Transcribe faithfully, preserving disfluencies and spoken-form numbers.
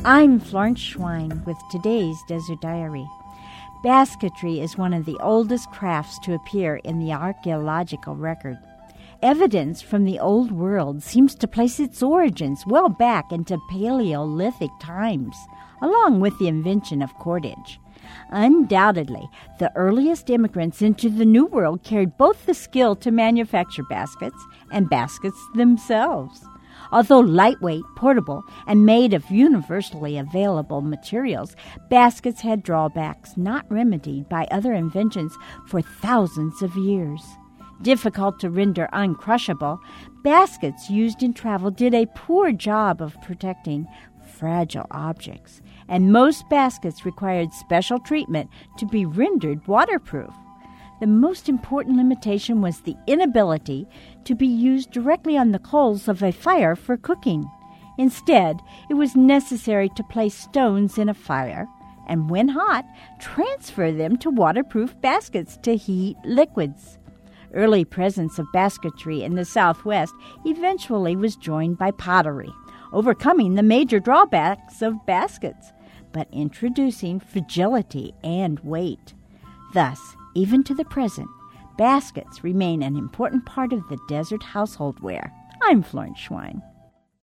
I'm Florence Schwein with today's Desert Diary. Basketry is one of the oldest crafts to appear in the archaeological record. Evidence from the Old World seems to place its origins well back into Paleolithic times, along with the invention of cordage. Undoubtedly, the earliest immigrants into the New World carried both the skill to manufacture baskets and baskets themselves. Although lightweight, portable, and made of universally available materials, baskets had drawbacks not remedied by other inventions for thousands of years. Difficult to render uncrushable, baskets used in travel did a poor job of protecting fragile objects, and most baskets required special treatment to be rendered waterproof. The most important limitation was the inability to be used directly on the coals of a fire for cooking. Instead, it was necessary to place stones in a fire and, when hot, transfer them to waterproof baskets to heat liquids. Early presence of basketry in the Southwest eventually was joined by pottery, overcoming the major drawbacks of baskets, but introducing fragility and weight. Thus, even to the present, baskets remain an important part of the desert household ware. I'm Florence Schwein.